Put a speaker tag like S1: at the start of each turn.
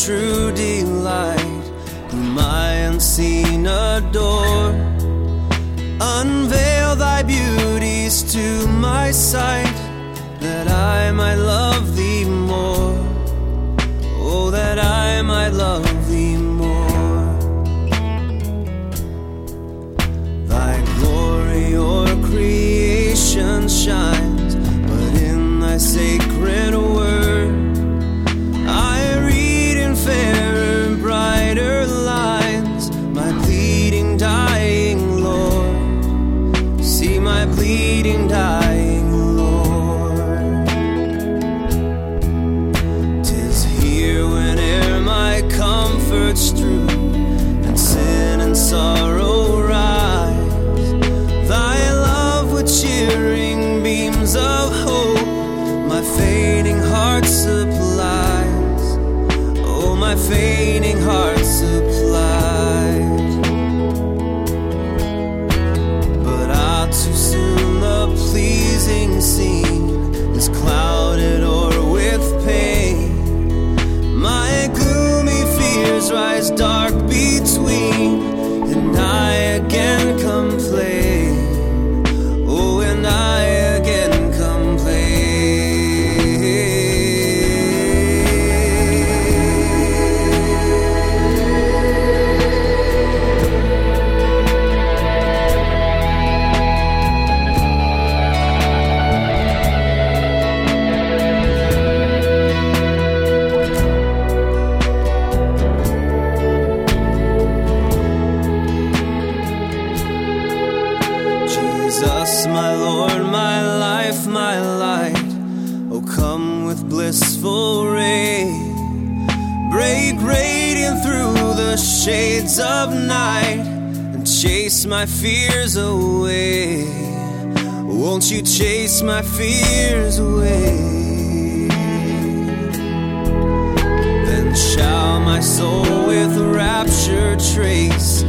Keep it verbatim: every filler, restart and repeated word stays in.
S1: true delight, whom I unseen adore. Unveil thy beauties to my sight, that I might love thee more. Oh, that I might love thee more. Thy glory o'er creation shines, but in thy sacred word I read in fairer and brighter lines my bleeding, dying Lord. See my bleeding, dying Lord. 'Tis here whene'er my comfort's true and sin and sorrow rise, thy love with cheering beams of hope my fainting heart supplies. Oh, my fainting heart supplies. But ah, too soon the pleasing scene is clouded o'er with pain. My gloomy fears rise dark between, and I again complain. Oh, and I again complain. Jesus, my Lord, my life, my light, oh, come with blissful ray. Break radiant through the shades of night and chase my fears away. Won't you chase my fears away? Then shall my soul with rapture trace